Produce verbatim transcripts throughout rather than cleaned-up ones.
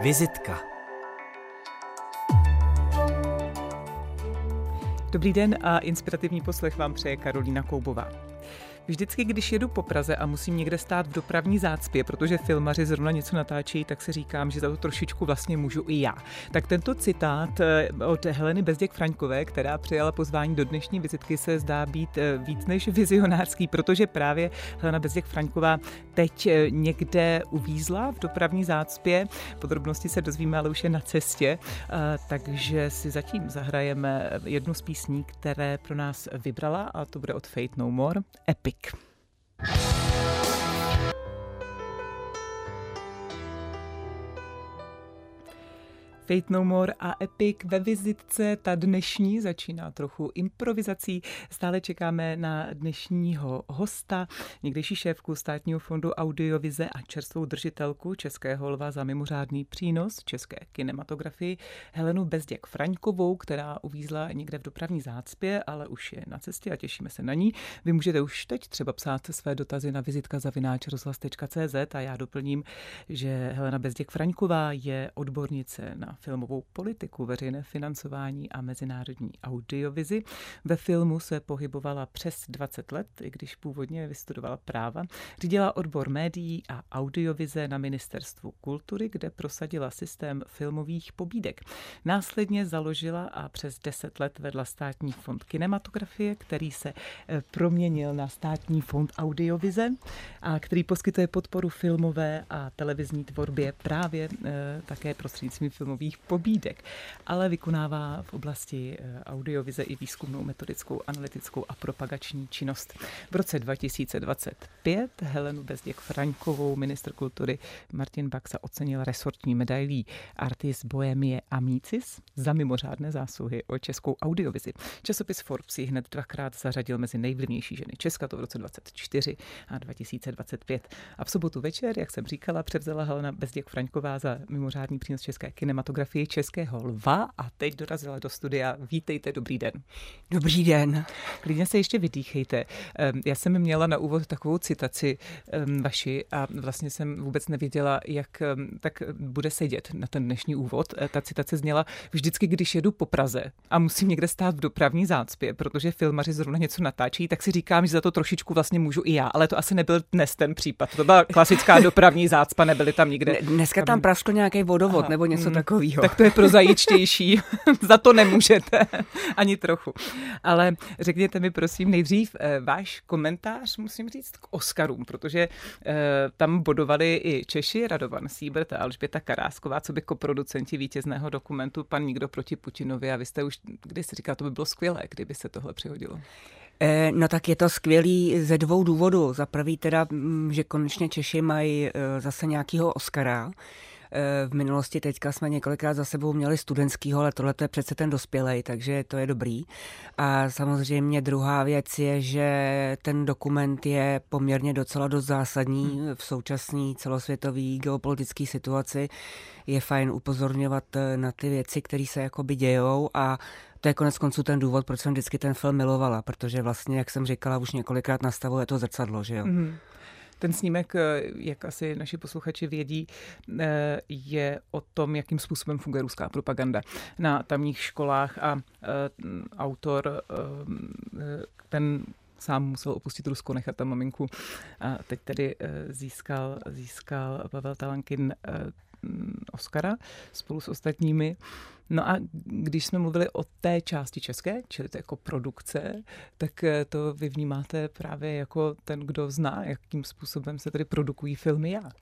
Vizitka. Dobrý den a inspirativní poslech vám přeje Karolína Koubová. Vždycky, když jedu po Praze a musím někde stát v dopravní zácpě, protože filmaři zrovna něco natáčejí, tak si říkám, že za to trošičku vlastně můžu i já. Tak tento citát od Heleny Bezděk-Fraňkové, která přijala pozvání do dnešní vizitky, se zdá být víc než vizionářský, protože právě Helena Bezděk-Fraňková teď někde uvízla v dopravní zácpě. Podrobnosti se dozvíme, ale už je na cestě, takže si zatím zahrajeme jednu z písní, které pro nás vybrala, a to bude od Fate No More, Epic. Fate No More a Epic ve vizitce. Ta dnešní začíná trochu improvizací. Stále čekáme na dnešního hosta, někdejší šéfku Státního fondu audiovize a čerstvou držitelku Českého lva za mimořádný přínos české kinematografii Helenu Bezděk-Fraňkovou, která uvízla někde v dopravní zácpě, ale už je na cestě a těšíme se na ní. Vy můžete už teď třeba psát své dotazy na vizitka zavináč rozhlas tečka cé zet a já doplním, že Helena Bezděk-Fraňková je odbornice na filmovou politiku, veřejné financování a mezinárodní audiovizi. Ve filmu se pohybovala přes dvacet let, i když původně vystudovala práva. Řídila odbor médií a audiovize na Ministerstvu kultury, kde prosadila systém filmových pobídek. Následně založila a přes deset let vedla Státní fond kinematografie, který se proměnil na Státní fond audiovize a který poskytuje podporu filmové a televizní tvorbě právě e, také prostřednictvím filmových pobídek, ale vykonává v oblasti audiovize i výzkumnou, metodickou, analytickou a propagační činnost. V roce dva tisíce dvacet pět Helenu Bezděk-Fraňkovou ministr kultury Martin Baxa ocenil resortní medailí Artis Bohemie Amicis za mimořádné zásluhy o českou audiovizi. Časopis Forbes ji hned dvakrát zařadil mezi nejvlivnější ženy Česka, to v roce dvacet čtyři a dva tisíce dvacet pět. A v sobotu večer, jak jsem říkala, převzala Helena Bezděk-Fraňková za mimořádný přínos české kinematografie Českého lva a teď dorazila do studia. Vítejte, dobrý den. Dobrý den. Klidně se ještě vydýchejte. Já jsem měla na úvod takovou citaci vaši a vlastně jsem vůbec nevěděla, jak tak bude sedět na ten dnešní úvod. Ta citace zněla: vždycky, když jedu po Praze a musím někde stát v dopravní zácpě, protože filmaři zrovna něco natáčí, tak si říkám, že za to trošičku vlastně můžu i já, ale to asi nebyl dnes ten případ. To byla klasická dopravní zácpa, nebyly tam nikde. Dneska tam praskl nějaký vodovod. Aha. Nebo něco hmm. takového. Tak to je prozajíčtější. Za to nemůžete. Ani trochu. Ale řekněte mi prosím nejdřív váš komentář, musím říct, k Oscarům, protože eh, tam bodovali i Češi, Radovan Síbert a Alžběta Karásková, co by koproducenti vítězného dokumentu Pan nikdo proti Putinovi, a vy jste už kdysi říkal, to by bylo skvělé, kdyby se tohle přihodilo. No tak je to skvělý ze dvou důvodů. Za prvý teda, že konečně Češi mají zase nějakýho Oscara. V minulosti teďka jsme několikrát za sebou měli studentskýho, ale tohle je přece ten dospělej, takže to je dobrý. A samozřejmě druhá věc je, že ten dokument je poměrně docela dost zásadní v současné celosvětové geopolitické situaci. Je fajn upozorňovat na ty věci, které se jakoby dějou, a to je konec konců ten důvod, proč jsem vždycky ten film milovala, protože vlastně, jak jsem říkala, už několikrát nastavuje to zrcadlo, že jo. Mm. Ten snímek, jak asi naši posluchači vědí, je o tom, jakým způsobem funguje ruská propaganda na tamních školách, a autor ten sám musel opustit Rusko, nechat tam maminku, a teď tedy získal, získal Pavel Talankin Oscara spolu s ostatními. No a když jsme mluvili o té části české, čili to jako produkce, tak to vy vnímáte právě jako ten, kdo zná, jakým způsobem se tedy produkují filmy, jak?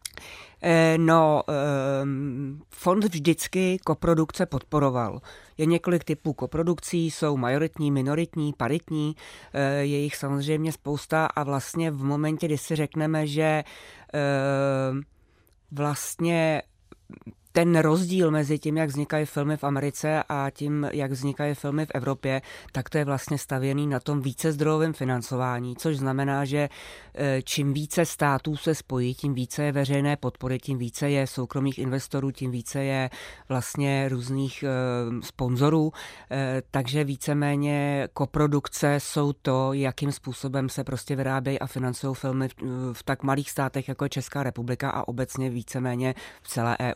No, fond vždycky koprodukce podporoval. Je několik typů koprodukcí, jsou majoritní, minoritní, paritní, je jich samozřejmě spousta, a vlastně v momentě, kdy si řekneme, že vlastně ten rozdíl mezi tím, jak vznikají filmy v Americe a tím, jak vznikají filmy v Evropě, tak to je vlastně stavěný na tom vícezdrojovém financování, což znamená, že čím více států se spojí, tím více je veřejné podpory, tím více je soukromých investorů, tím více je vlastně různých sponzorů, takže víceméně koprodukce jsou to, jakým způsobem se prostě vyrábějí a financují filmy v tak malých státech, jako je Česká republika a obecně víceméně v celé E U.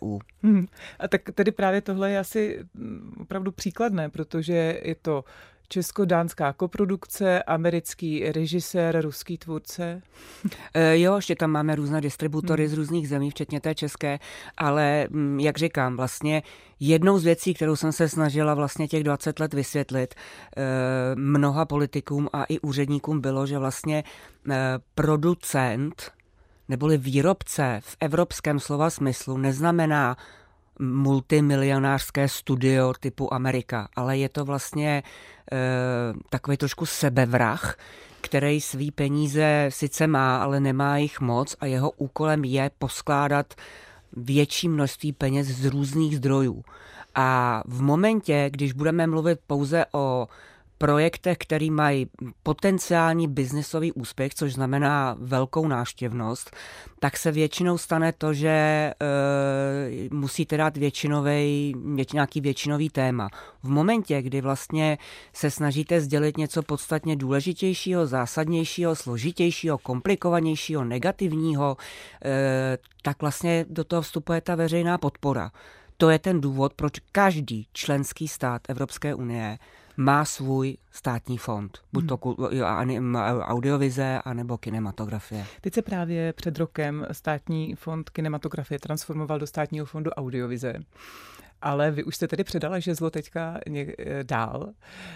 Hmm. A tak tedy právě tohle je asi opravdu příkladné, protože je to česko-dánská koprodukce, americký režisér, ruský tvůrce. E, jo, ještě tam máme různé distributory hmm. z různých zemí, včetně té české, ale jak říkám, vlastně jednou z věcí, kterou jsem se snažila vlastně těch dvacet let vysvětlit e, mnoha politikům a i úředníkům bylo, že vlastně e, producent neboli výrobce v evropském slova smyslu neznamená multimilionářské studio typu Amerika, ale je to vlastně e, takový trošku sebevrah, který svý peníze sice má, ale nemá jich moc a jeho úkolem je poskládat větší množství peněz z různých zdrojů. A v momentě, když budeme mluvit pouze o projektech, který mají potenciální biznisový úspěch, což znamená velkou návštěvnost, tak se většinou stane to, že e, musíte dát většinový, nějaký většinový téma. V momentě, kdy vlastně se snažíte sdělit něco podstatně důležitějšího, zásadnějšího, složitějšího, komplikovanějšího, negativního, e, tak vlastně do toho vstupuje ta veřejná podpora. To je ten důvod, proč každý členský stát Evropské unie má svůj státní fond, buď to audiovize, anebo kinematografie. Teď se právě před rokem státní fond kinematografie transformoval do státního fondu audiovize. Ale vy už jste tedy předala žezlo teďka dál.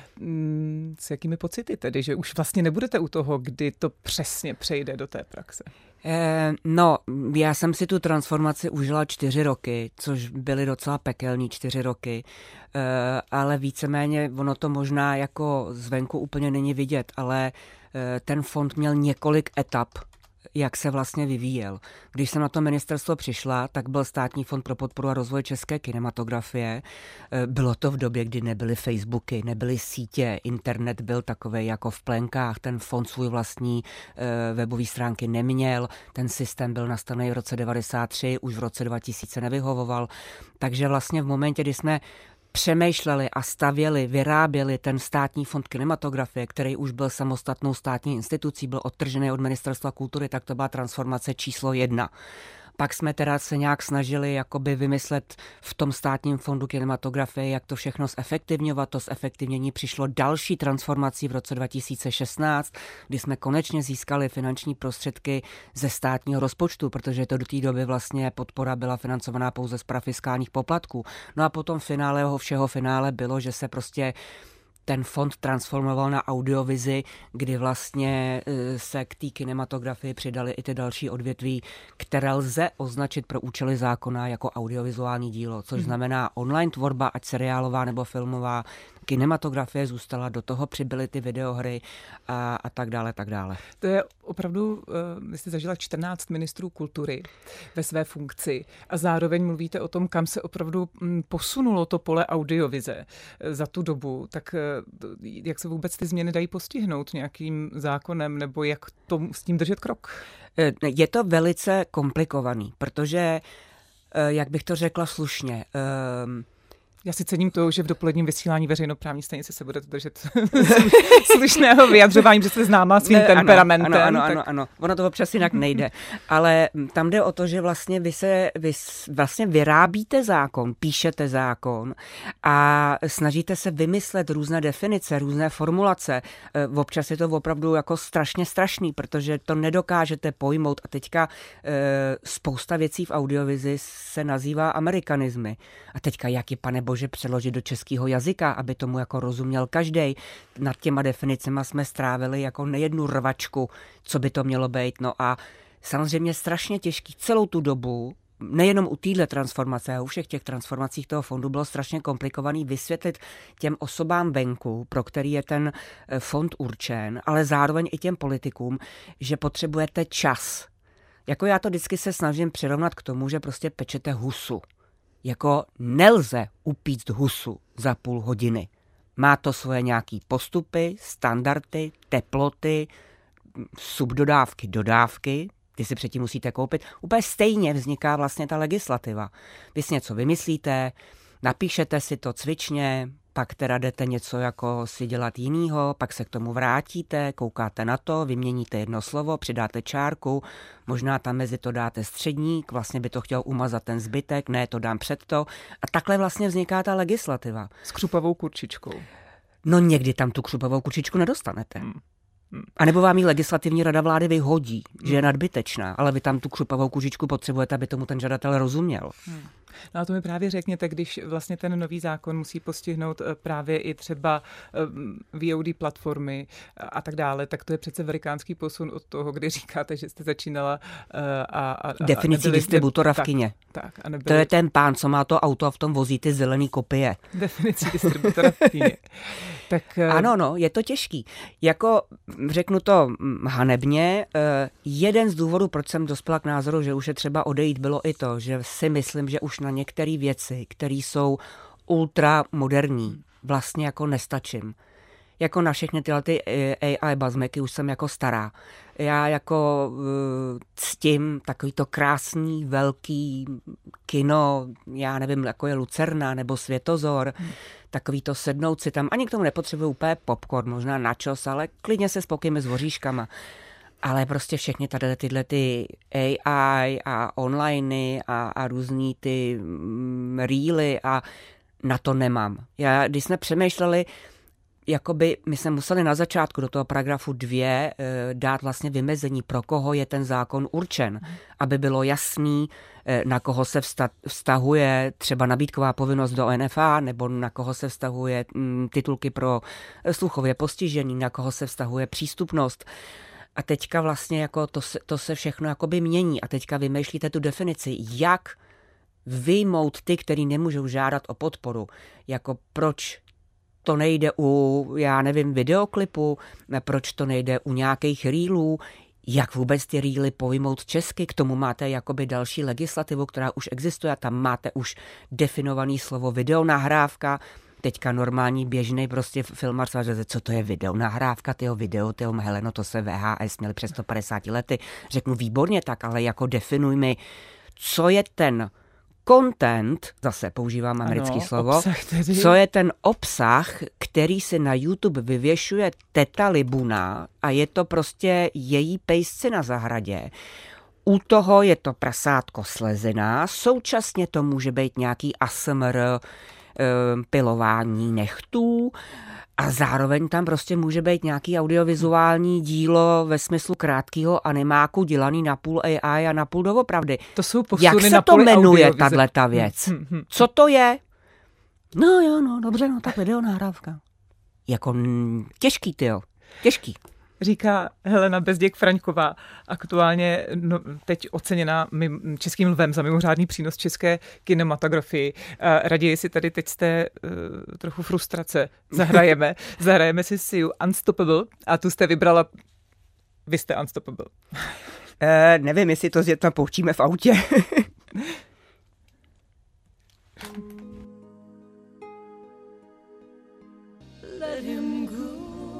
S jakými pocity tedy, že už vlastně nebudete u toho, kdy to přesně přejde do té praxe? Eh, no, já jsem si tu transformaci užila čtyři roky, což byly docela pekelní čtyři roky, eh, ale víceméně ono to možná jako zvenku úplně není vidět, ale eh, ten fond měl několik etap, jak se vlastně vyvíjel. Když jsem na to ministerstvo přišla, tak byl Státní fond pro podporu a rozvoj české kinematografie. Bylo to v době, kdy nebyly Facebooky, nebyly sítě, internet byl takovej jako v plenkách, ten fond svůj vlastní webové stránky neměl, ten systém byl nastavený v roce devadesát tři, už v roce dva tisíce nevyhovoval. Takže vlastně v momentě, kdy jsme přemýšleli a stavěli, vyráběli ten státní fond kinematografie, který už byl samostatnou státní institucí, byl odtržený od Ministerstva kultury, tak to byla transformace číslo jedna. Pak jsme teda se nějak snažili jakoby vymyslet v tom státním fondu kinematografie, jak to všechno zefektivňovat. To zefektivnění přišlo další transformací v roce dva tisíce šestnáct, kdy jsme konečně získali finanční prostředky ze státního rozpočtu, protože to do té doby vlastně podpora byla financovaná pouze z parafiskálních poplatků. No a potom finále jeho všeho finále bylo, že se prostě ten fond transformoval na audiovizi, kdy vlastně se k té kinematografii přidali i ty další odvětví, které lze označit pro účely zákona jako audiovizuální dílo, což znamená online tvorba, ať seriálová nebo filmová, kinematografie zůstala, do toho přibyly ty videohry a, a tak dále, tak dále. To je opravdu, vy jste zažila čtrnáct ministrů kultury ve své funkci a zároveň mluvíte o tom, kam se opravdu posunulo to pole audiovize za tu dobu, tak jak se vůbec ty změny dají postihnout nějakým zákonem nebo jak to, s tím držet krok? Je to velice komplikovaný, protože, jak bych to řekla slušně, um, já si cením to, že v dopoledním vysílání veřejnoprávní stanice se budete držet slušného vyjadřování, že jste známá svým ne, temperamentem. Ano, ano, tak... ano, ano. Ono to občas jinak nejde. Ale tam jde o to, že vlastně vy se vy vlastně vyrábíte zákon, píšete zákon a snažíte se vymyslet různé definice, různé formulace. Občas je to opravdu jako strašně strašný, protože to nedokážete pojmout. A teďka spousta věcí v audiovizi se nazývá amerikanizmy. A teďka jak je, pane bože, přeložit do českého jazyka, aby tomu jako rozuměl každej. Nad těma definicema jsme strávili jako nejednu rvačku, co by to mělo být. No a samozřejmě strašně těžký celou tu dobu, nejenom u téhle transformace, a u všech těch transformacích toho fondu bylo strašně komplikovaný vysvětlit těm osobám venku, pro který je ten fond určen, ale zároveň i těm politikům, že potřebujete čas. Jako já to vždycky se snažím přirovnat k tomu, že prostě pečete husu. Jako nelze upíct husu za půl hodiny. Má to svoje nějaký postupy, standardy, teploty, subdodávky, dodávky, ty si předtím musíte koupit. Úplně stejně vzniká vlastně ta legislativa. Vy si něco vymyslíte, napíšete si to cvičně, pak teda jdete něco jako si dělat jinýho, pak se k tomu vrátíte, koukáte na to, vyměníte jedno slovo, přidáte čárku, možná tam mezi to dáte středník, vlastně by to chtěl umazat ten zbytek, ne, to dám před to. A takhle vlastně vzniká ta legislativa. S křupavou kurčičkou. No někdy tam tu křupavou kurčičku nedostanete. Hmm. Hmm. A nebo vám ji legislativní rada vlády vyhodí, že je nadbytečná, ale vy tam tu křupavou kužičku potřebujete, aby tomu ten žadatel rozuměl. Hmm. No a to mi právě řekněte, když vlastně ten nový zákon musí postihnout právě i třeba V O D platformy a tak dále, tak to je přece velikánský posun od toho, kdy říkáte, že jste začínala a... a, a definicí distributora v kině. Tak, a nebyli... To je ten pán, co má to auto a v tom vozí ty zelený kopie. Definicí distributora v kině. Tak... Ano, no, je to těžký. Jako, řeknu to hanebně, jeden z důvodů, proč jsem dospěla k názoru, že už je třeba odejít, bylo i to, že si myslím, že už na některé věci, které jsou ultramoderní, vlastně jako nestačím. Jako na všechny tyhle ty A I bazmeky už jsem jako stará. Já jako uh, ctím takový to krásný, velký kino, já nevím, jako je Lucerna nebo Světozor, hmm. takový to sednout si tam, ani k tomu nepotřebuji úplně popcorn, možná načos, ale klidně se spokojíme s voříškama. Ale prostě všechny tady tyhle ty A I a onliney a, a různý ty mm, reely a na to nemám. Já, když jsme přemýšleli, jakoby my jsme museli na začátku do toho paragrafu dvě e, dát vlastně vymezení, pro koho je ten zákon určen, aby bylo jasný, e, na koho se vsta- vztahuje třeba nabídková povinnost do N F A, nebo na koho se vztahuje m, titulky pro sluchově postižení, na koho se vztahuje přístupnost. A teďka vlastně jako to se, to se všechno jakoby mění a teďka vymýšlíte tu definici, jak vyjmout ty, který nemůžou žádat o podporu. Jako proč to nejde u, já nevím, videoklipu, proč to nejde u nějakých reelů, jak vůbec ty reely pojmout česky, k tomu máte jakoby další legislativu, která už existuje a tam máte už definovaný slovo videonahrávka. Teďka normální, běžný prostě filmař, co to je video, nahrávka, tyho video, tyho Heleno, to se V H S měli přes sto padesát lety. Řeknu výborně tak, ale jako definuj mi, co je ten content, zase používám americký ano, slovo, co je ten obsah, který se na YouTube vyvěšuje teta Libuna a je to prostě její pejsci na zahradě. U toho je to prasátko slezina, současně to může být nějaký A S M R, pilování nechtů a zároveň tam prostě může být nějaký audiovizuální dílo ve smyslu krátkého animáku dělaný na půl A I a na půl doopravdy. To jsou posuny Jak se na to jmenuje, audiovize... tato věc? Hmm, hmm, hmm. Co to je? No jo, no dobře, no tak videonahrávka. Jako m, těžký, tyjo, těžký. Říká Helena Bezděk-Fraňková, aktuálně no, teď oceněná mim, Českým lvem za mimořádný přínos české kinematografii. Raději si tady teď z té uh, trochu frustrace zahrajeme. Zahrajeme si See You Unstoppable a tu jste vybrala, vy jste Unstoppable. E, nevím, jestli to s dětma pouštíme v autě. Let him go.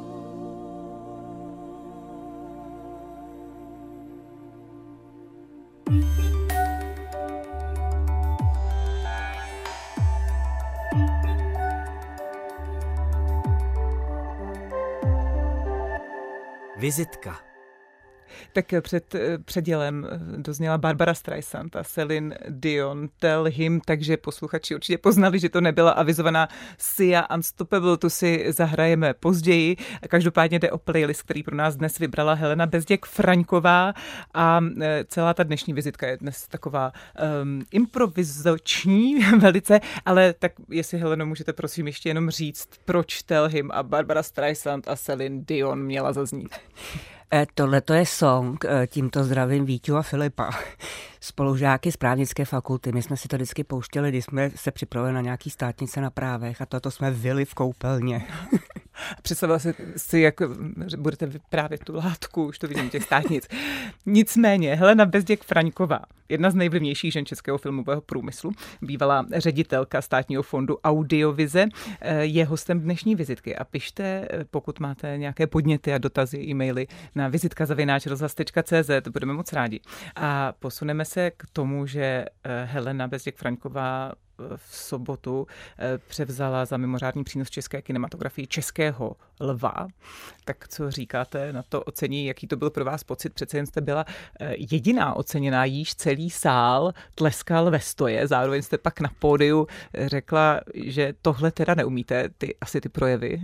Vizitka. Tak před předělem dozněla Barbara Streisand a Celine Dion, Tell Him, takže posluchači určitě poznali, že to nebyla avizovaná Sia Unstoppable, tu si zahrajeme později. Každopádně jde o playlist, který pro nás dnes vybrala Helena Bezděk-Fraňková a celá ta dnešní vizitka je dnes taková um, improvizační velice, ale tak jestli Heleno můžete prosím ještě jenom říct, proč Tell Him a Barbara Streisand a Celine Dion měla zaznít. Tohle to je song, tímto zdravím Víťu a Filipa, spolužáky z právnické fakulty. My jsme si to vždycky pouštěli, když jsme se připravili na nějaký státnice na právech a toto jsme vyli v koupelně. Představila si, si, jak budete vyprávět tu látku, už to vidím těch státnic. Nicméně, Helena Bezděk-Fraňková, jedna z nejvlivnějších žen českého filmového průmyslu, bývalá ředitelka Státního fondu Audiovize, je hostem dnešní vizitky. A pište, pokud máte nějaké podněty a dotazy, e-maily na vizitka zavináč rozhlas tečka cé zet, budeme moc rádi. A posuneme se k tomu, že Helena Bezděk-Fraňková v sobotu převzala za mimořádný přínos české kinematografii Českého lva. Tak co říkáte na to ocení, jaký to byl pro vás pocit? Přece jen jste byla jediná oceněná, jíž celý sál tleskal ve stoje. Zároveň jste pak na pódiu řekla, že tohle teda neumíte, ty, asi ty projevy.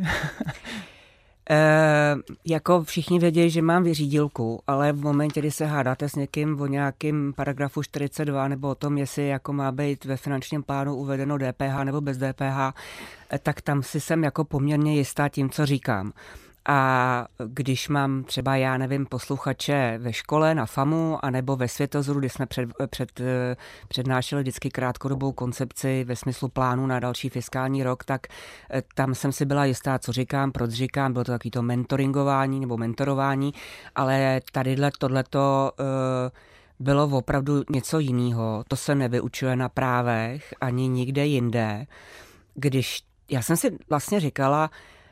E, jako všichni vědějí, že mám vyřídilku, ale v momentě, kdy se hádáte s někým o nějakým paragrafu čtyřicet dva nebo o tom, jestli jako má být ve finančním plánu uvedeno D P H nebo bez D P H, tak tam si jsem jako poměrně jistá tím, co říkám. A když mám třeba, já nevím, posluchače ve škole, na FAMu, anebo ve Světozoru, kdy jsme před, před, přednášeli vždycky krátkodobou koncepci ve smyslu plánu na další fiskální rok, tak tam jsem si byla jistá, co říkám, proč říkám, bylo to takový to mentoringování nebo mentorování, ale tadyhle tohleto bylo opravdu něco jiného. To se nevyučuje na právech ani nikde jinde. Když já jsem si vlastně říkala,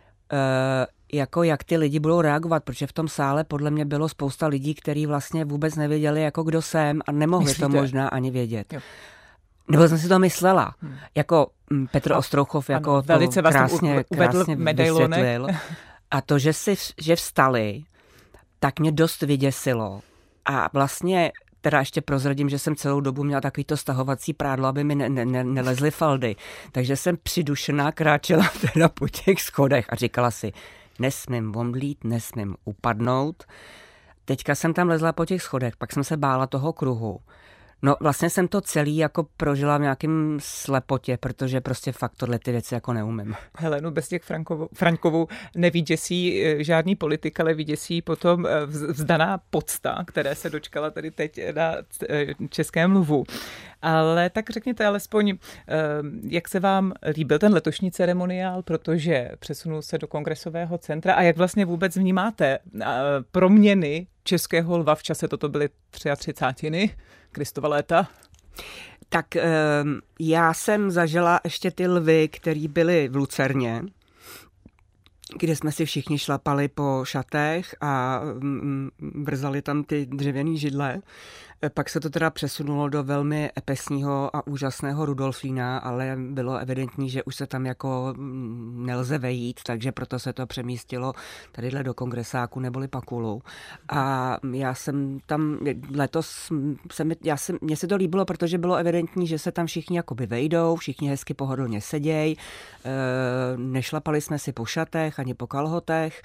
jako jak ty lidi budou reagovat, protože v tom sále podle mě bylo spousta lidí, kteří vlastně vůbec nevěděli, jako kdo jsem a nemohli Myslíte? to možná ani vědět. Jo. Nebo jsem si to myslela. Hmm. Jako Petr Ostrouchov jako ano, to velice krásně, krásně vysvětlil. A to, že, si, že vstali, tak mě dost vyděsilo. A vlastně teda ještě prozradím, že jsem celou dobu měla takový to stahovací prádlo, aby mi ne, ne, ne, nelezly faldy. Takže jsem přidušená kráčela teda po těch schodech a říkala si, nesmím omdlít, nesmím upadnout. Teďka jsem tam lezla po těch schodech, pak jsem se bála toho kruhu. No vlastně jsem to celý jako prožila v nějakým slepotě, protože prostě fakt tohle ty věci jako neumím. Helenu Bezděk Frankovou nevyděsí žádný politik, ale vyděsí potom vzdaná pocta, které se dočkala tady teď na Českém lvu. Ale tak řekněte alespoň, jak se vám líbil ten letošní ceremoniál, protože přesunul se do Kongresového centra a jak vlastně vůbec vnímáte proměny Českého lva v čase, toto byly třicátiny, Kristova léta? Tak já jsem zažila ještě ty lvy, které byly v Lucerně, kde jsme si všichni šlapali po šatech a vrzali tam ty dřevěný židle. Pak se to teda přesunulo do velmi epesního a úžasného Rudolfína, ale bylo evidentní, že už se tam jako nelze vejít, takže proto se to přemístilo tadyhle do Kongresáku neboli Pakulu. A já jsem tam letos, se mi, já jsem, mně se to líbilo, protože bylo evidentní, že se tam všichni jakoby vejdou, všichni hezky pohodlně seděj, nešlapali jsme si po šatech ani po kalhotech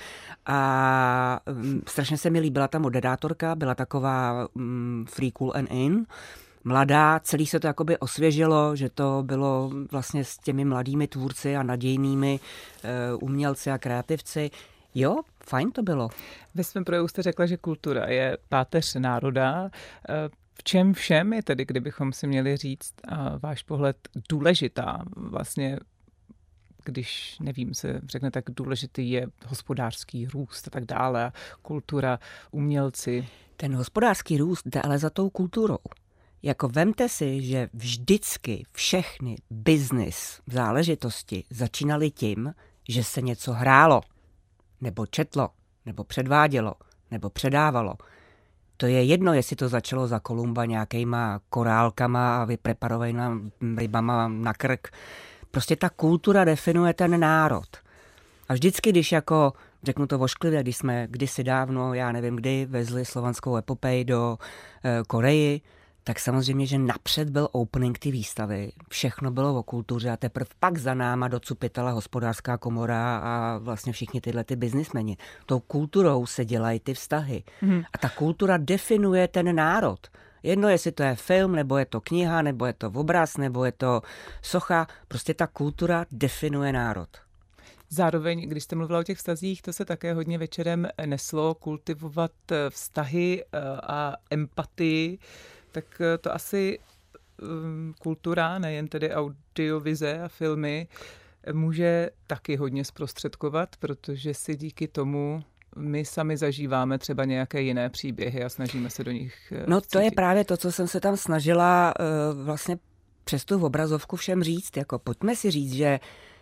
a strašně se mi líbila ta moderátorka, byla taková free cool and in, mladá, celý se to jakoby osvěžilo, že to bylo vlastně s těmi mladými tvůrci a nadějnými uh, umělci a kreativci. Jo, fajn to bylo. Ve svém projevu jste řekla, že kultura je páteř národa. V čem všem je tedy, kdybychom si měli říct a váš pohled, důležitá vlastně, když, nevím, se řekne, tak důležitý je hospodářský růst a tak dále, kultura, umělci. Ten hospodářský růst jde ale za tou kulturou. Jako vemte si, že vždycky všechny business záležitosti začínaly tím, že se něco hrálo, nebo četlo, nebo předvádělo, nebo předávalo. To je jedno, jestli to začalo za Kolumba nějakýma korálkama a vypreparovanýma rybama na krk. Prostě ta kultura definuje ten národ. A vždycky, když jako, řeknu to vošklivě, když jsme kdysi dávno, já nevím kdy, vezli slovanskou epopej do e, Koreji, tak samozřejmě, že napřed byl opening ty výstavy. Všechno bylo o kultuře a teprve pak za náma docupitala hospodářská komora a vlastně všichni tyhle ty biznismeni. Tou kulturou se dělají ty vztahy. Hmm. A ta kultura definuje ten národ. Jedno, jestli to je film, nebo je to kniha, nebo je to obraz, nebo je to socha. Prostě ta kultura definuje národ. Zároveň, když jste mluvila o těch vztazích, to se také hodně večerem neslo, kultivovat vztahy a empatii, tak to asi kultura, nejen tedy audiovize a filmy, může taky hodně zprostředkovat, protože si díky tomu my sami zažíváme třeba nějaké jiné příběhy a snažíme se do nich No to je právě to, co jsem se tam snažila uh, vlastně přes tu obrazovku všem říct. Jako pojďme si říct, že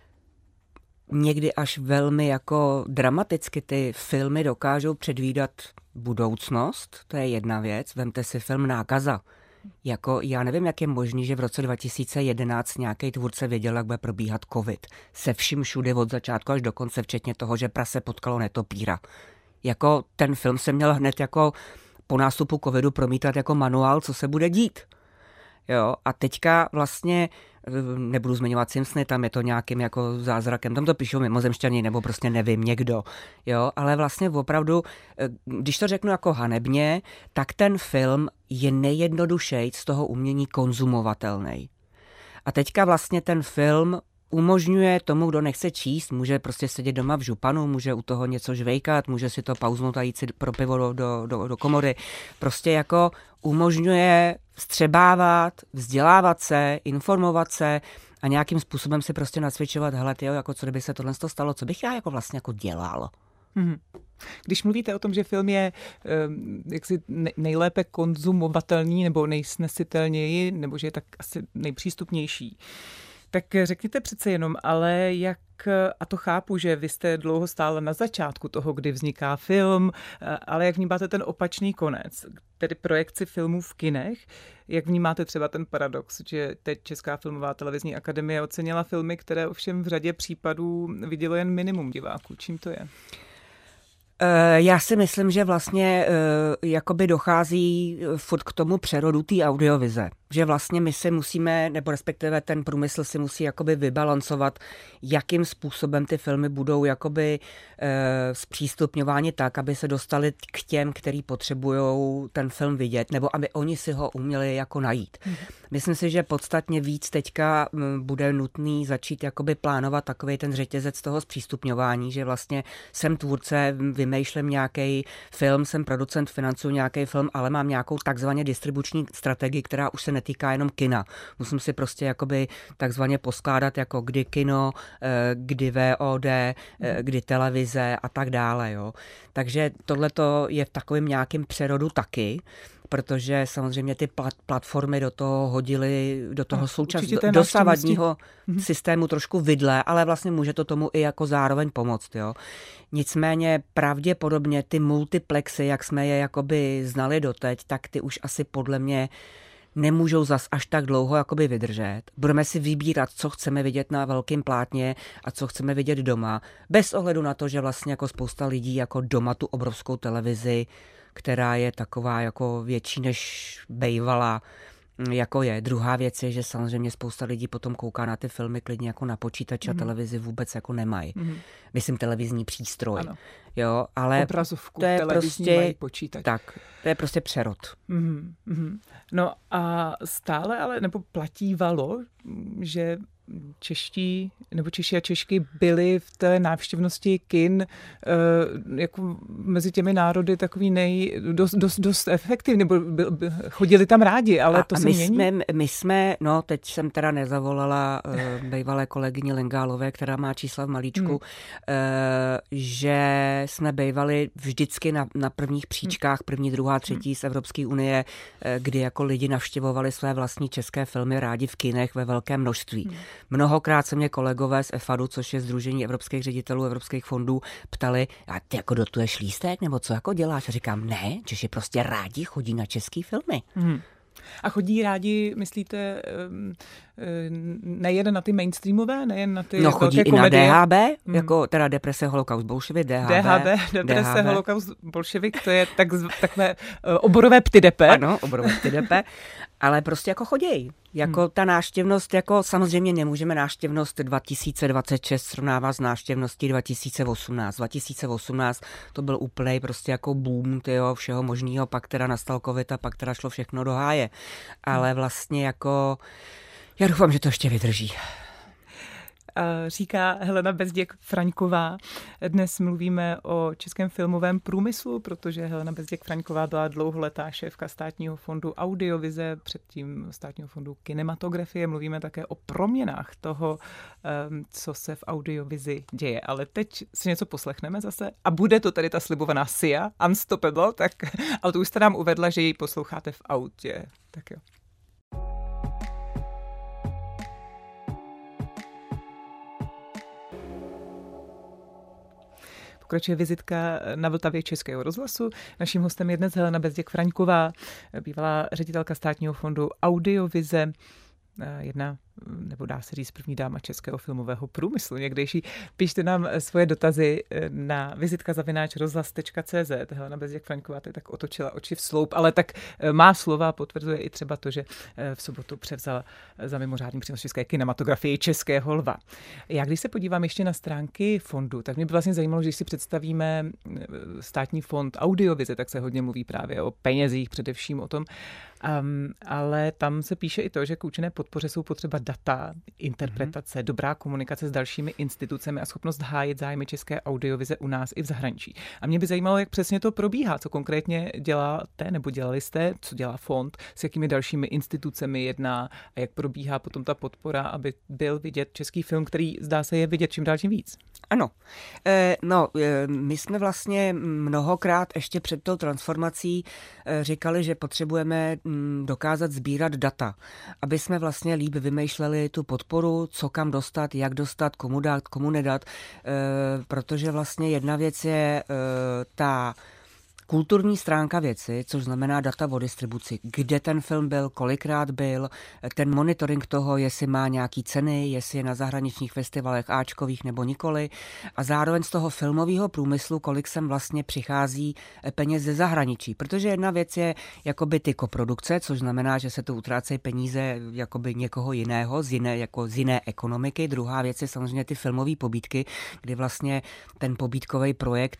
někdy až velmi jako dramaticky ty filmy dokážou předvídat budoucnost. To je jedna věc. Vemte si film Nákaza. Jako já nevím, jak je možný, že v roce dva tisíce jedenáct nějaký tvůrce věděl, jak bude probíhat covid. Se vším všude od začátku až do konce, včetně toho, že prase potkalo netopíra. Jako ten film se měl hned jako po nástupu covidu promítat jako manuál, co se bude dít. Jo, a teďka vlastně, nebudu zmiňovat Simpsony, tam je to nějakým jako zázrakem, tam to píšou mimozemšťani nebo prostě nevím, někdo, jo, ale vlastně opravdu, když to řeknu jako hanebně, tak ten film je nejjednodušejc z toho umění konzumovatelný. A teďka vlastně ten film umožňuje tomu, kdo nechce číst, může prostě sedět doma v županu, může u toho něco žvejkat, může si to pauznout a jít si pro pivo do, do, do, do komory. Prostě jako umožňuje vstřebávat, vzdělávat se, informovat se a nějakým způsobem si prostě nacvičovat, hele, tyjo, jako co kdyby se tohle stalo, co bych já jako vlastně jako dělal. Hmm. Když mluvíte o tom, že film je um, jaksi nejlépe konzumovatelný nebo nejsnesitelněji, nebo že je tak asi nejpřístupnější, tak řekněte přece jenom, ale jak, a to chápu, že vy jste dlouho stále na začátku toho, kdy vzniká film, ale jak vnímáte ten opačný konec, tedy projekci filmů v kinech, jak vnímáte třeba ten paradox, že teď Česká filmová televizní akademie ocenila filmy, které ovšem v řadě případů vidělo jen minimum diváků. Čím to je? Já si myslím, že vlastně jakoby dochází furt k tomu přerodu té audiovize. Že vlastně my si musíme, nebo respektive ten průmysl si musí jakoby vybalancovat, jakým způsobem ty filmy budou jakoby e, zpřístupňováni tak, aby se dostali k těm, který potřebujou ten film vidět, nebo aby oni si ho uměli jako najít. Hmm. Myslím si, že podstatně víc teďka bude nutný začít jakoby plánovat takovej ten řetězec toho zpřístupňování, že vlastně jsem tvůrce, vymýšlím nějaký film, jsem producent, financuju nějaký film, ale mám nějakou takzvaně distribuční strategii, která už se netýká jenom kina. Musím si prostě jakoby takzvaně poskládat jako kdy kino, kdy V O D, kdy televize a tak dále. Jo. Takže tohleto je v takovém nějakém přerodu taky, protože samozřejmě ty plat, platformy do toho hodily, do toho no, současného dosavadního systému trošku vidle, ale vlastně může to tomu i jako zároveň pomoct. Jo. Nicméně pravděpodobně ty multiplexy, jak jsme je jakoby znali doteď, tak ty už asi podle mě nemůžou zas až tak dlouho jakoby vydržet. Budeme si vybírat, co chceme vidět na velkém plátně a co chceme vidět doma, bez ohledu na to, že vlastně jako spousta lidí jako doma tu obrovskou televizi, která je taková jako větší než bejvala, jako je. Druhá věc je, že samozřejmě spousta lidí potom kouká na ty filmy klidně jako na počítač a mm. televizi vůbec jako nemají. Mm. Myslím televizní přístroj. Ano. Jo, ale obrazovku, to je televizní prostě mají počítač. Tak, to je prostě přerod. Mm. Mm. No a stále ale, nebo platívalo, že čeští nebo Češi a Češky byli v té návštěvnosti kin jako mezi těmi národy takový nej, dost, dost, dost efektivní, nebo byl, byl, chodili tam rádi, ale a, to a se my mění. Jsme, my jsme, no teď jsem teda nezavolala uh, bývalé kolegyni Lengálové, která má čísla v malíčku, hmm. uh, že jsme bývali vždycky na, na prvních příčkách, první, druhá, třetí hmm. z Evropské unie, uh, kdy jako lidi navštěvovali své vlastní české filmy rádi v kinech ve velkém množství. Hmm. Mnohokrát se mě kolegové z E F A D u, což je Sdružení evropských ředitelů evropských fondů, ptali, a ty jako dotuješ lístek, nebo co jako děláš? A říkám, ne, Češi prostě rádi chodí na český filmy. Hmm. A chodí rádi, myslíte, nejen na ty mainstreamové, nejen na ty no, chodí i komedie? Na D H B, hmm. jako teda Deprese, holokaust, bolševik, D H B. D H B, Deprese, D H B. Holokaust, bolševik, to je tak, takové oborové ptydepe. Ano, oborové ptydepe, ale prostě jako choděj. Jako hmm. ta návštěvnost, jako samozřejmě nemůžeme návštěvnost dva tisíce dvacet šest srovnávat s návštěvností dva tisíce osmnáct. dva tisíce osmnáct to byl úplnej prostě jako boom tyjo, všeho možného, pak teda nastal covid a pak teda šlo všechno do háje. Ale vlastně jako, já doufám, že to ještě vydrží. Říká Helena Bezděk-Fraňková. Dnes mluvíme o českém filmovém průmyslu, protože Helena Bezděk-Fraňková byla dlouholetá šéfka Státního fondu audiovize, předtím Státního fondu kinematografie. Mluvíme také o proměnách toho, co se v audiovizi děje. Ale teď si něco poslechneme zase a bude to tady ta slibovaná Sia, Unstoppable, tak, ale to už jste nám uvedla, že ji posloucháte v autě. Tak jo. Pokračuje vizitka na Vltavě Českého rozhlasu. Naším hostem je dnes Helena Bezděk-Fraňková, bývalá ředitelka Státního fondu Audiovize, jedna, nebo dá se říct, první dáma českého filmového průmyslu někdejší. Pište nám svoje dotazy na vizitka zavináč rozhlas tečka cé zet. Helena Bezděk-Fraňková tady tak otočila oči v sloup, ale tak má slova potvrzuje i třeba to, že v sobotu převzala za mimořádný přínos české kinematografii Českého lva. Já když se podívám ještě na stránky fondu, tak mě by vlastně zajímalo, že když si představíme Státní fond Audiovize, tak se hodně mluví právě o penězích, především o tom, Um, ale tam se píše i to, že k účinné podpoře jsou potřeba data, interpretace, mm-hmm. dobrá komunikace s dalšími institucemi a schopnost hájit zájmy české audiovize u nás i v zahraničí. A mě by zajímalo, jak přesně to probíhá, co konkrétně děláte nebo dělali jste, co dělá fond, s jakými dalšími institucemi jedná a jak probíhá potom ta podpora, aby byl vidět český film, který zdá se je vidět čím dál tím víc. Ano, e, no, e, my jsme vlastně mnohokrát ještě před tou transformací e, říkali, že potřebujeme m, dokázat sbírat data, aby jsme vlastně líp vymýšleli tu podporu, co kam dostat, jak dostat, komu dát, komu nedat, e, protože vlastně jedna věc je e, ta kulturní stránka věci, což znamená data o distribuci, kde ten film byl, kolikrát byl, ten monitoring toho, jestli má nějaký ceny, jestli je na zahraničních festivalech áčkových nebo nikoli a zároveň z toho filmového průmyslu, kolik sem vlastně přichází peněz ze zahraničí. Protože jedna věc je jakoby ty koprodukce, což znamená, že se tu utrácejí peníze jakoby někoho jiného, z jiné, jako z jiné ekonomiky. Druhá věc je samozřejmě ty filmové pobídky, kdy vlastně ten pobídkový projekt,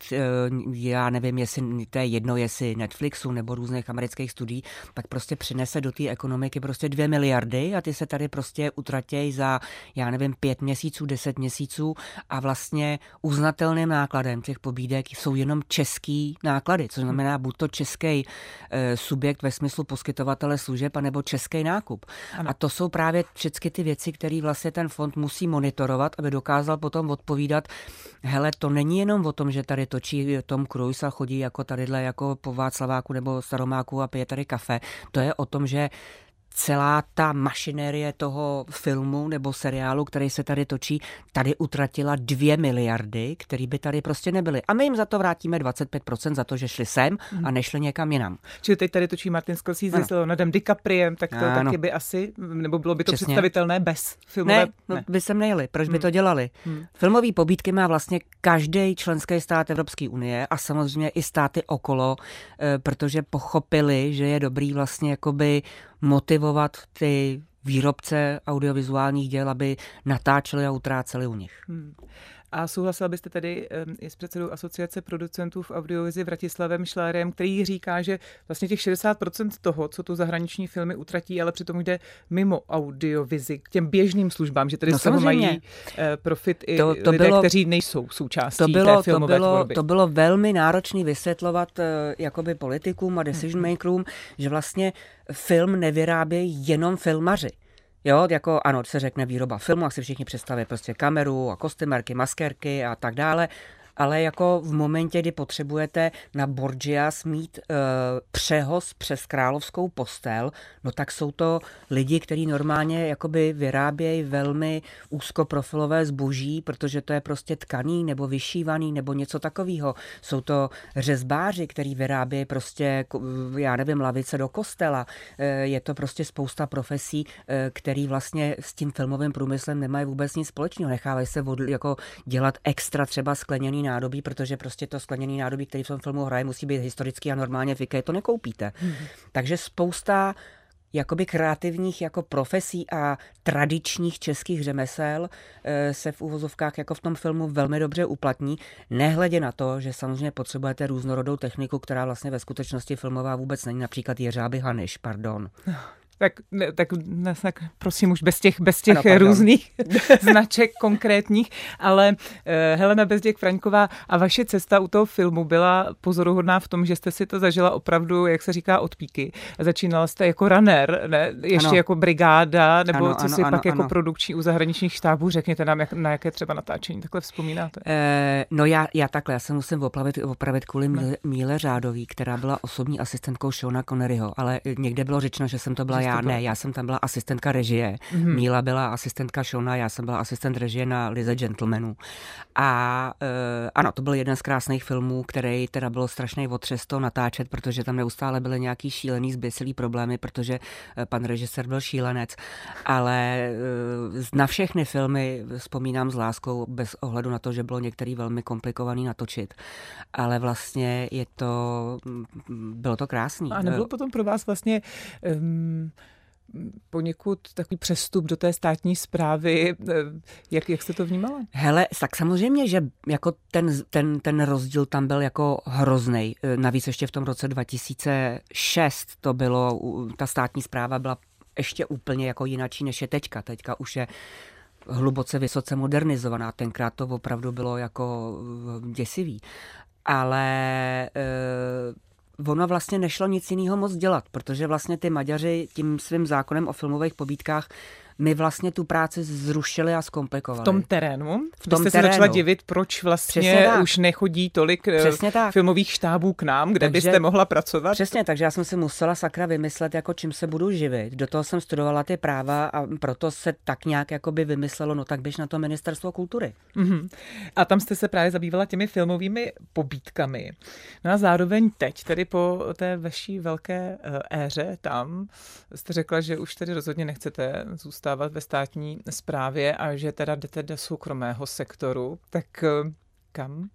já nevím, jestli to je jedno, jestli Netflixu nebo různých amerických studií, tak prostě přinese do té ekonomiky prostě dvě miliardy a ty se tady prostě utratějí za, já nevím, pět měsíců, deset měsíců a vlastně uznatelným nákladem těch pobídek jsou jenom český náklady, což znamená buď to český e, subjekt ve smyslu poskytovatele služeb, anebo český nákup. Ano. A to jsou právě všechny ty věci, které vlastně ten fond musí monitorovat, aby dokázal potom odpovídat, hele, to není jenom o tom, že tady točí Tom Cruise a chodí jako tady jako po Václaváku nebo Staromáku a pije tady kafe. To je o tom, že celá ta mašinérie toho filmu nebo seriálu, který se tady točí, tady utratila dvě miliardy, které by tady prostě nebyly. A my jim za to vrátíme dvacet pět procent za to, že šli sem a nešli někam jinam. Čili teď tady točí Martin Scorsese s Leonardem DiCapriem, tak to ano. taky by asi, nebo bylo by to Přesně. představitelné bez filmové? Ne, no, ne. by sem nejeli. Proč hmm. by to dělali? Hmm. Filmové pobídky má vlastně každý členský stát Evropské unie a samozřejmě i státy okolo, protože pochopili, že je dobrý vlastně jakoby motivovat ty výrobce audiovizuálních děl, aby natáčeli a utráceli u nich. Hmm. A souhlasil byste tedy i s předsedou Asociace producentů v audiovizi Vratislavem Šlérem, který říká, že vlastně těch šedesát procent toho, co tu zahraniční filmy utratí, ale přitom jde mimo audiovizi k těm běžným službám, že tedy no, z toho mají profit i to, to lidé, bylo, kteří nejsou součástí to bylo, té filmové to bylo, tvorby. To bylo velmi náročné vysvětlovat jakoby politikům a decision makerům, že vlastně film nevyrábějí jenom filmaři. Jo, jako ano, se řekne výroba filmu, jak si všichni představí prostě kameru a kostymérky, maskérky a tak dále, ale jako v momentě, kdy potřebujete na Borgias mít e, přehoz přes královskou postel, no tak jsou to lidi, kteří normálně jakoby vyrábějí velmi úzkoprofilové zboží, protože to je prostě tkaný nebo vyšívaný nebo něco takového. Jsou to řezbáři, kteří vyrábějí prostě, já nevím, lavice do kostela. E, je to prostě spousta profesí, e, který vlastně s tím filmovým průmyslem nemají vůbec nic společného. Nechávají se od, jako dělat extra třeba skleněný nádobí, protože prostě to skleněný nádobí, který v tom filmu hraje, musí být historický a normálně v IKEA to nekoupíte. Hmm. Takže spousta jakoby kreativních jako profesí a tradičních českých řemesel se v uvozovkách jako v tom filmu velmi dobře uplatní, nehledě na to, že samozřejmě potřebujete různorodou techniku, která vlastně ve skutečnosti filmová vůbec není, například Jeřáby Hanyš, pardon. Tak, ne, tak, ne, tak prosím už bez těch, bez těch ano, různých značek konkrétních, ale uh, Helena Bezděk-Fraňková, a vaše cesta u toho filmu byla pozoruhodná v tom, že jste si to zažila opravdu, jak se říká, od píky. Začínala jste jako runner, ne? Ještě ano. jako brigáda, nebo ano, co ano, si ano, pak ano. jako produkční u zahraničních štábů, řekněte nám, jak, na jaké třeba natáčení takhle vzpomínáte. Eh, no já, já takhle, já se musím opravit, opravit kvůli Míle, Míle Řádový, která byla osobní asistentkou Seana Conneryho, ale někde bylo řečeno, že jsem to byla já ne, já jsem tam byla asistentka režie. Mm-hmm. Míla byla asistentka Shona, já jsem byla asistent režie na Lize gentlemanů. A e, ano, to byl jeden z krásných filmů, který teda bylo strašný otřes to natáčet, protože tam neustále byly nějaký šílený zběsilý problémy, protože pan režisér byl šílenec. Ale e, na všechny filmy vzpomínám s láskou, bez ohledu na to, že bylo některý velmi komplikovaný natočit. Ale vlastně je to, bylo to krásný. A nebylo potom pro vás vlastně um, poněkud takový přestup do té státní správy, jak, jak jste to vnímala? Hele, tak samozřejmě, že jako ten, ten, ten rozdíl tam byl jako hroznej. Navíc ještě v tom roce dva tisíce šest to bylo, ta státní správa byla ještě úplně jako jinačí, než je teďka. Teďka už je hluboce vysoce modernizovaná. Tenkrát to opravdu bylo jako děsivý. Ale e, ono vlastně nešlo nic jiného moc dělat, protože vlastně ty Maďaři tím svým zákonem o filmových pobídkách my vlastně tu práci zrušili a zkomplikovali. V tom terénu? V tom jste terénu. se začala divit, proč vlastně už nechodí tolik filmových štábů k nám, kde takže, byste mohla pracovat? Přesně, takže já jsem si musela sakra vymyslet, jako čím se budu živit. Do toho jsem studovala ty práva a proto se tak nějak jakoby vymyslelo, no tak běž na to ministerstvo kultury. Mm-hmm. A tam jste se právě zabývala těmi filmovými pobídkami. No a zároveň teď, tedy po té vaší velké éře tam, jste řekla, že už tedy rozhodně nechcete zůstat ve státní správě a že teda jdete do soukromého sektoru, tak kam?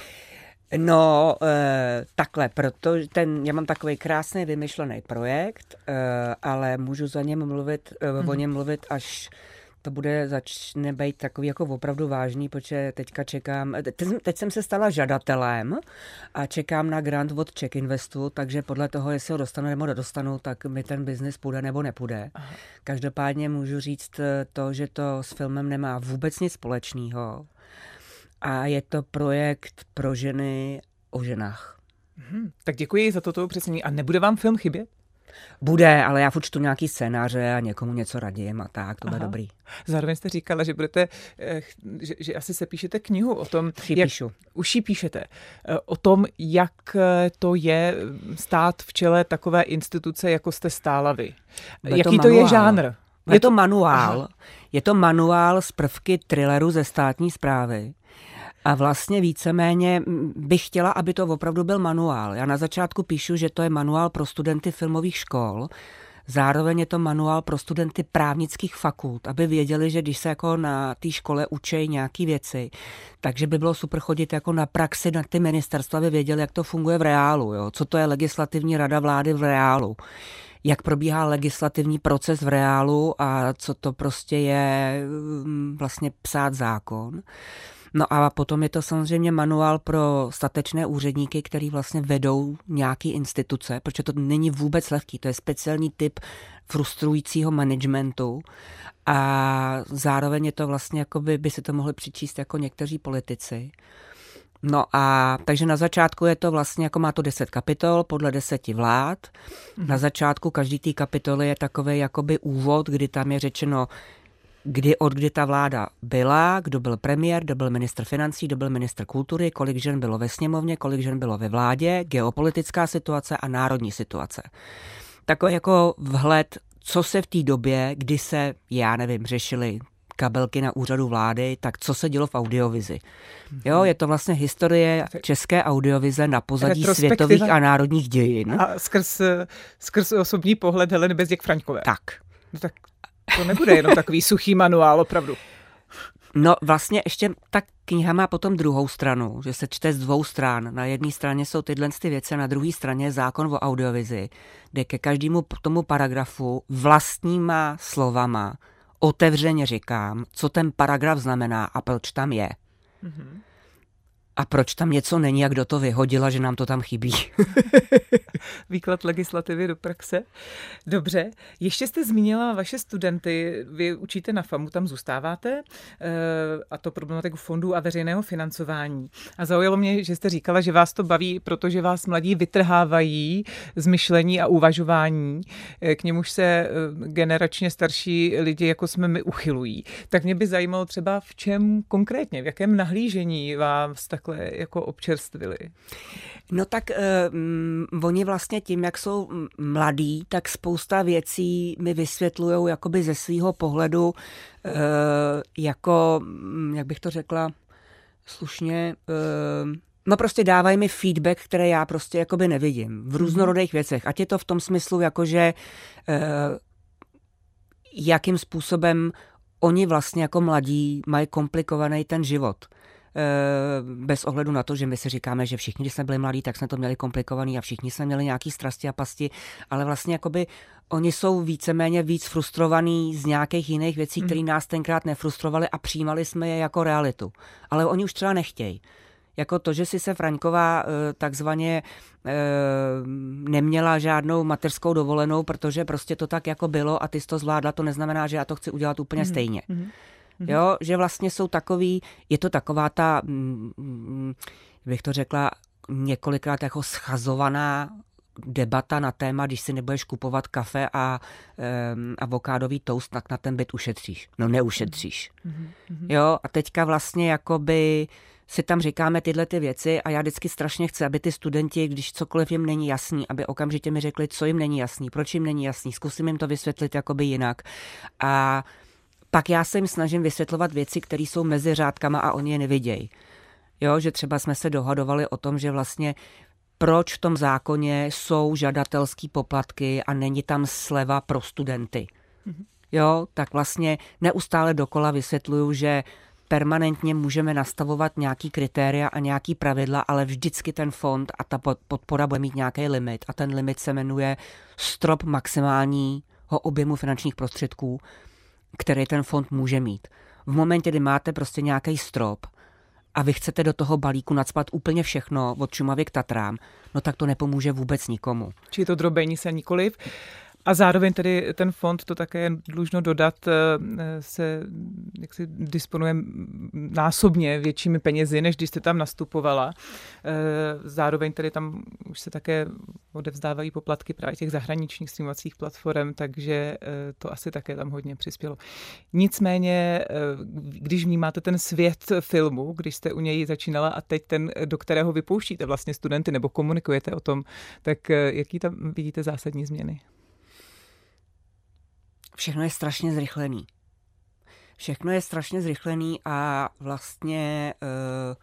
No, e, takhle, protože ten, já mám takový krásný vymyšlený projekt, e, ale můžu za něm mluvit, e, mm. o něm mluvit, až to bude začne být takový jako opravdu vážný, protože teďka čekám, teď, teď jsem se stala žadatelem a čekám na grant od Czech Investu, takže podle toho, jestli ho dostanu nebo nedostanu, tak mi ten biznis půjde nebo nepůjde. Aha. Každopádně můžu říct to, že to s filmem nemá vůbec nic společného a je to projekt pro ženy o ženách. Hmm, tak děkuji za toto upřesnění. A nebude vám film chybět? Bude, ale já furt čtu nějaký scénáře a někomu něco radím a tak, to bude Aha. dobrý. Zároveň jste říkala, že budete, že, že asi se píšete knihu o tom, jak, píšu. Už ji píšete, o tom, jak to je stát v čele takové instituce, jako jste stála vy. Bude Jaký to, to je žánr? Je to manuál, Aha. je to manuál z prvky thrilleru ze státní správy. A vlastně víceméně bych chtěla, aby to opravdu byl manuál. Já na začátku píšu, že to je manuál pro studenty filmových škol. Zároveň je to manuál pro studenty právnických fakult, aby věděli, že když se jako na té škole učí nějaké věci, takže by bylo super chodit jako na praxi na ty ministerstva, aby věděli, jak to funguje v reálu. Jo? Co to je legislativní rada vlády v reálu. Jak probíhá legislativní proces v reálu a co to prostě je vlastně psát zákon. No a potom je to samozřejmě manuál pro statečné úředníky, který vlastně vedou nějaký instituce, protože to není vůbec lehký, to je speciální typ frustrujícího managementu a zároveň je to vlastně, jakoby by si to mohli přičíst jako někteří politici. No a takže na začátku je to vlastně, jako má to deset kapitol podle deseti vlád. Mhm. Na začátku každý té kapitoly je takový jakoby úvod, kdy tam je řečeno, kdy od kdy ta vláda byla, kdo byl premiér, kdo byl ministr financí, kdo byl ministr kultury, kolik žen bylo ve sněmovně, kolik žen bylo ve vládě, geopolitická situace a národní situace. Takový jako vhled, co se v té době, kdy se, já nevím, řešily kabelky na úřadu vlády, tak co se dělo v audiovizi. Jo, je to vlastně historie české audiovize na pozadí světových a národních dějin. A skrz, skrz osobní pohled Heleny Bezděk-Fraňkové. Tak. No tak to nebude jenom takový suchý manuál, opravdu. No vlastně ještě ta kniha má potom druhou stranu, že se čte z dvou stran. Na jedné straně jsou tyhle ty věci, na druhé straně je zákon o audiovizi, kde ke každému tomu paragrafu vlastníma slovama otevřeně říkám, co ten paragraf znamená a proč tam je. Mm-hmm. A proč tam něco není a kdo to vyhodila, že nám to tam chybí. Výklad legislativy do praxe. Dobře. Ještě jste zmínila vaše studenty. Vy učíte na FAMu, tam zůstáváte, a to problematiku fondů a veřejného financování. A zaujalo mě, že jste říkala, že vás to baví, protože vás mladí vytrhávají z myšlení a uvažování. K němuž se generačně starší lidi, jako jsme my, uchylují. Tak mě by zajímalo třeba, v čem konkrétně, v jakém nahlížení vás tak takhle jako občerstvili? No tak um, oni vlastně tím, jak jsou mladí, tak spousta věcí mi vysvětlujou jakoby ze svého pohledu uh, jako, jak bych to řekla slušně, uh, no prostě dávají mi feedback, které já prostě jakoby nevidím v různorodých věcech. Ať je to v tom smyslu, jakože uh, jakým způsobem oni vlastně jako mladí mají komplikovaný ten život. Bez ohledu na to, že my si říkáme, že všichni, když jsme byli mladí, tak jsme to měli komplikovaný a všichni jsme měli nějaký strasti a pasti, ale vlastně jakoby oni jsou víceméně víc frustrovaní z nějakých jiných věcí, které nás tenkrát nefrustrovali a přijímali jsme je jako realitu. Ale oni už třeba nechtějí. Jako to, že si se Fraňková takzvaně neměla žádnou mateřskou dovolenou, protože prostě to tak jako bylo a ty jsi to zvládla, to neznamená, že já to chci udělat úplně mm. stejně. Mm. Jo, že vlastně jsou takový, je to taková ta, bych to řekla, několikrát jako schazovaná debata na téma, když si nebudeš kupovat kafe a um, avokádový toast, tak na ten byt ušetříš. No neušetříš. Mm-hmm. Jo, a teďka vlastně jakoby si tam říkáme tyhle ty věci a já vždycky strašně chci, aby ty studenti, když cokoliv jim není jasný, aby okamžitě mi řekli, co jim není jasný, proč jim není jasný, zkusím jim to vysvětlit jakoby jinak. A pak já se jim snažím vysvětlovat věci, které jsou mezi řádkama a oni je nevidějí. Jo, že třeba jsme se dohadovali o tom, že vlastně proč v tom zákoně jsou žadatelský poplatky a není tam sleva pro studenty. Mm-hmm. Jo, tak vlastně neustále dokola vysvětluju, že permanentně můžeme nastavovat nějaký kritéria a nějaký pravidla, ale vždycky ten fond a ta podpora bude mít nějaký limit a ten limit se jmenuje strop maximálního objemu finančních prostředků, který ten fond může mít. V momentě, kdy máte prostě nějaký strop a vy chcete do toho balíku nacpat úplně všechno od Šumavy k Tatrám, no tak to nepomůže vůbec nikomu. Či to drobení se nikoliv. A zároveň tedy ten fond, to také je dlužno dodat, se jak si disponuje násobně většími penězi, než když jste tam nastupovala. Zároveň tedy tam už se také odevzdávají poplatky právě těch zahraničních streamovacích platform, takže to asi také tam hodně přispělo. Nicméně, když vnímáte ten svět filmu, když jste u něj začínala a teď ten, do kterého vypouštíte vlastně studenty nebo komunikujete o tom, tak jaký tam vidíte zásadní změny? Všechno je strašně zrychlený. Všechno je strašně zrychlený a vlastně uh,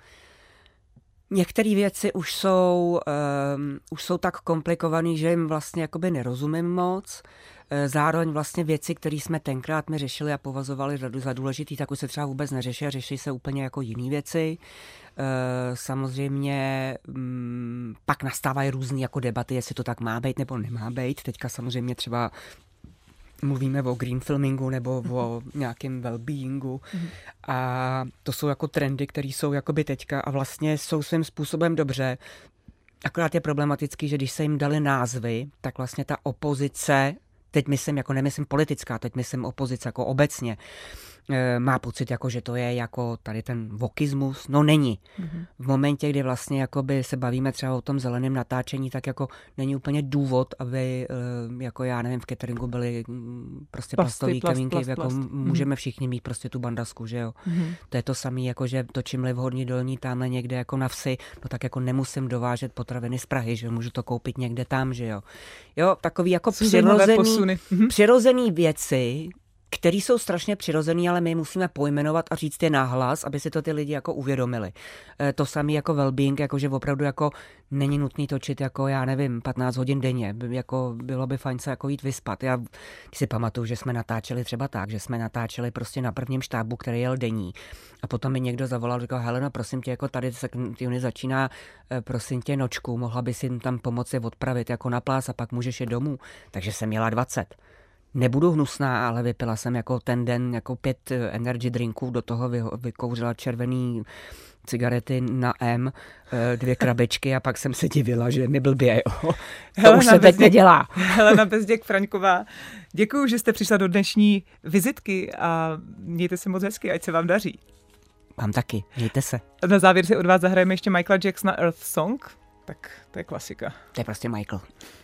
některé věci už jsou, uh, už jsou tak komplikované, že jim vlastně jakoby nerozumím moc. Uh, zároveň vlastně věci, které jsme tenkrát my řešili a považovali za důležitý, tak už se třeba vůbec neřeší a řeší se úplně jako jiné věci. Uh, samozřejmě um, pak nastávají různé jako debaty, jestli to tak má být nebo nemá být. Teďka samozřejmě třeba mluvíme o green filmingu nebo o nějakém well-beingu mm. a to jsou jako trendy, které jsou jakoby teďka a vlastně jsou svým způsobem dobře. Akorát je problematický, že když se jim dali názvy, tak vlastně ta opozice, teď myslím, jako nemyslím politická, teď myslím opozice jako obecně, má pocit, jako, že to je jako tady ten wokismus. No není. Mm-hmm. V momentě, kdy vlastně jakoby se bavíme třeba o tom zeleném natáčení, tak jako není úplně důvod, aby jako já nevím, v cateringu byly prostě plastové kemínky, plast, jako plast. Můžeme všichni mít prostě tu bandasku, že jo. Mm-hmm. To je to samé, jako že točím-li v Horní Dolní tamhle někde jako na vsi, no tak jako nemusím dovážet potraviny z Prahy, že jo, můžu to koupit někde tam, že jo. Jo, takový jako přirozený, přirozený věci, který jsou strašně přirozený, ale my musíme pojmenovat a říct je nahlas, aby si to ty lidi jako uvědomili. E, to samé jako well-being, jakože opravdu jako není nutný točit jako, já nevím, patnáct hodin denně. Jako bylo by fajn se jako jít vyspat. Já si pamatuju, že jsme natáčeli třeba tak, že jsme natáčeli prostě na prvním štábu, který jel denní. A potom mi někdo zavolal, říkal, Helena, prosím tě, jako tady se začíná, prosím tě, nočku, mohla by si jim tam pomoci odpravit jako na plás a pak můžeš je domů. Takže jsem měla dvacet. Nebudu hnusná, ale vypila jsem jako ten den jako pět energy drinků, do toho vy, vykouřila červený cigarety na M, dvě krabičky a pak jsem se divila, že mi blbě, jo. To Helena už se teď Bezděk, nedělá. Helena Bezděk-Fraňková, děkuju, že jste přišla do dnešní vizitky a mějte se moc hezky, ať se vám daří. Vám taky, mějte se. Na závěr si od vás zahrajeme ještě Michaela Jacksona Earth Song, tak to je klasika. To je prostě Michael.